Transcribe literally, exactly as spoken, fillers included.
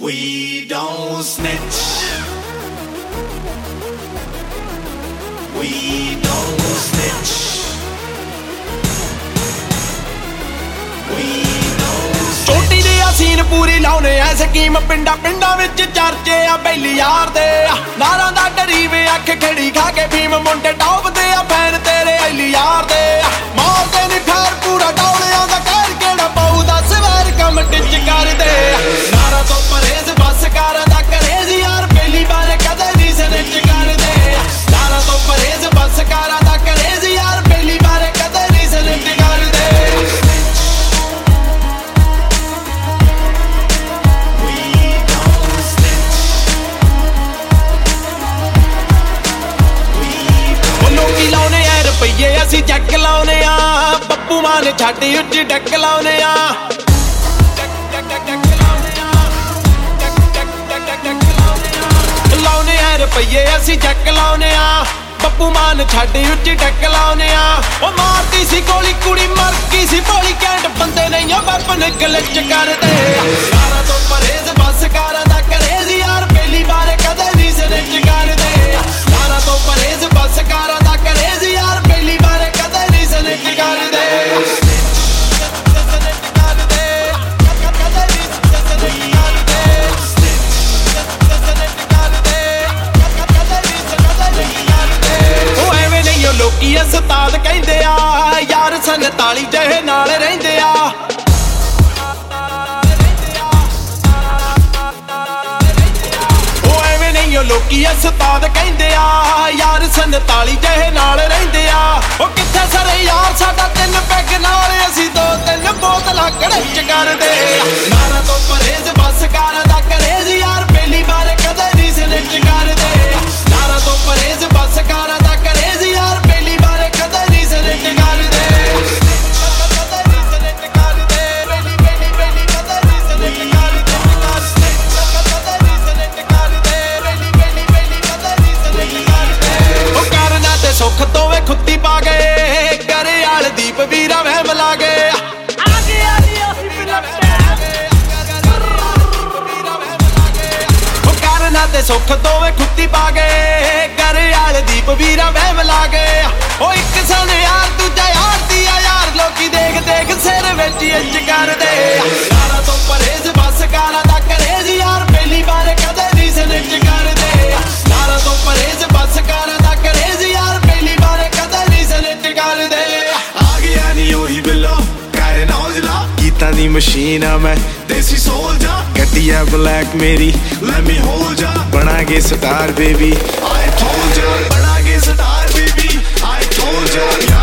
We don't snitch. We don't snitch. We don't snitch. ਛੋਟੀ ਜਿਹੀ scene ਪੂਰੀ ਲਾਉਨੇ ਐ scheme ਪਿੰਡਾਂ ਪਿੰਡਾਂ ਵਿੱਚ ਚਰਚੇ ਆ ਬੈਲੀ ਯਾਰ ਦੇ ਨਾਰਾਂ ਦਾ ਡਰੀ ਵੇ ਅੱਖ ਖੜੀ ਖਾ ਕੇ ਭੀਮ ਮੁੰਡੇ ਟੌਪਦੇ ਆ ਫੈਨ ਤੇਰੇ ਐਲੀ ਯਾਰ ਦੇ ਮਾਰਦੇ ਨੀ ਫੈਰ ਪੂਰਾ ਡੌਲਿਆਂ ਦਾ ਕਹਿਰ ਕਿਹੜਾ ਪਾਉ ਦੱਸ ਵੈਰ ਕੰਮ ਟਿੱਚ ਕਰਦੇ ਨਾਰਾ ਤੋਂ ਪਰਹੇਜ਼ ਬਸ ਕਾਰਾਂ ਦਾ ਕਰੇਜ਼ ਯਾਰ ਪਹਿਲੀ ਵਾਰ ਕਦੇ ਨਹੀਂ ਸਨਿਚ ਕਰਦੇ ਨਾਰਾ ਤੋਂ ਪਰਹੇਜ਼ ਬਸ ਕਾਰਾਂ ਦਾ ਕਰੇਜ਼ ਯਾਰ ਪਹਿਲੀ ਵਾਰ ਕਦੇ ਨਹੀਂ ਸਨਿਚ ਕਰਦੇ ਰੁਪਈਏ ਅਸੀਂ ਚੱਕ ਲਾਉਨੇ ਆ ਬੱਪੂ ਮਾਨ ਛੱਡ ਉੱਚ ਡੱਕ ਲਾਉਨੇ ਆ ਲਾਉਨੇ ਆ ਰੁਪਈਏ ਅਸੀਂ ਚੱਕ ਲਾਉਨੇ ਆ ਬੱਪੂ ਮਾਨ ਛੱਡ ਉੱਚ ਡੱਕ ਲਾਉਨੇ ਆ ਉਹ ਮਾਰਦੀ ਸੀ ਗੋਲੀ ਕੁੜੀ ਮਰ ਗਈ ਸੀ ਭੋਲੀ ਕੈਂਟ ਬੰਦੇ ਨਹੀਂ ਆ ਵੈਪਨ ਗਲਿਚ ਕਰਦੇ ਸਾਰਾ ਤੋਂ ਪਰਹੇਜ਼ ਬਸ ਕਾਰਾਂ ਦਾ ਕਰੇਜ਼ ਯਾਰ ਪਹਿਲੀ ਵਾਰ ਕਦੇ ਨਹੀਂ ਸਨਿਚ ਕਰਦੇ ਸਾਰਾ ਤੋਂ ਪਰਹੇਜ਼ ਬਸ ਕਾਰਾਂ ਦਾ ਕਰੇਜ਼ ਯਾਰ ਪਹਿਲੀ ਵਾਰ ਕਦੇ ਨਹੀਂ ਸਨਿਚ ਕਰਦੇ ਲੋਕੀ ਉਸਤਾਦ ਕਹਿੰਦੇ ਆ ਯਾਰ ਸੰਤਾਲੀ ਜਿਹੇ ਨਾਲ ਰਹਿੰਦੇ ਆ ਉਹ ਐਵੇਂ ਨਹੀਂ ਲੋਕੀ ਉਸਤਾਦ ਕਹਿੰਦੇ ਆ ਯਾਰ ਸੰਤਾਲੀ ਜਿਹੇ ਨਾਲ ਰਹਿੰਦੇ ਆ ਉਹ ਕਿੱਥੇ ਸਾਰੇ ਯਾਰ ਸਾਡਾ ਤਿੰਨ ਪੈਗ ਨਾਲ ਅਸੀਂ ਦੋ ਤਿੰਨ ਬੋਤਲਾਂ ਕੜਚ ਕਰਦੇ ਨਾਰਾ ਤੋਂ ਪਰਹੇਜ਼ ਬਸ ਕਾਰਾਂ ਦਾ ਕਰੇਜ਼ ਯਾਰ ਪਹਿਲੀ ਵਾਰ ਕਦੇ ਨਹੀਂ ਸਨਿਚ ਕਰਦੇ ਨਾਰਾ ਤੋਂ ਪਰਹੇਜ਼ ਬਸ ਕਾਰਾਂ ਦਾ ਕਰੇਜ਼ ਯਾਰ ਪਹਿਲੀ ਵਾਰ ਕਦੇ ਨਹੀਂ ਸਨਿਚ ਕਰਦੇ ਉਹ ਕਰਨਾ ਤੇ ਸੁੱਖ ਤੋਂ ਵੇ ਖੁੱਤੀ ਪਾ ਗਏ ਕਰੇ ਆਲ ਦੀਪ ਵੀਰਾ ਵਹਿਮ ਲਾ ਗਏ ਤੇ ਸੁੱਖ ਦੋਵੇਂ ਖੁੱਤੀ ਪਾ ਗਏ ਘਰੇ ਆਲ ਦੀਪ ਵੀਰਾ ਵਹਿਮ ਲਾ ਗਏ ਉਹ ਇੱਕ ਸਨ ਯਾਰ ਦੂਜਾ ਯਾਰ ਦੀ ਆ ਯਾਰ ਲੋਕੀ ਦੇਖ ਦੇਖ ਸਿਰ ਵਿੱਚ ਇੰਜ ਕਰਦੇ ਸਾਰਾ ਤੋਂ ਪਰਹੇਜ਼ ਬਸ ਕਾਰਾਂ ਦਾ ਕਰੇਜ਼ ਯਾਰ ਪਹਿਲੀ ਵਾਰ ਕਦੇ ਨਹੀਂ ਸਨਿਚ ਕਰਦੇ ਸਾਰਾ ਤੋਂ ਪਰਹੇਜ਼ ਬਸ ਕਾਰਾਂ ਦਾ ਕਰੇਜ਼ ਯਾਰ ਪਹਿਲੀ ਵਾਰ ਕਦੇ ਨਹੀਂ ਸਨਿਚ ਕਰਦੇ ਆ ਗਿਆ ਨੀ ਉਹੀ ਬਿੱਲੋ ਕਾਰੇ ਨੌਜਲਾ ਗੀਤਾਂ ਦੀ ਮਸ਼ੀਨ ਆ ਮੈਂ ਦੇਸੀ ਸੋਲਜਾ ਗੱਡੀ ਆ ਬਲੈਕ ਮੇਰੀ let me hold ya ਬਣਾਗੇ star baby I told ya ਬਣਾਗੇ star baby I told ya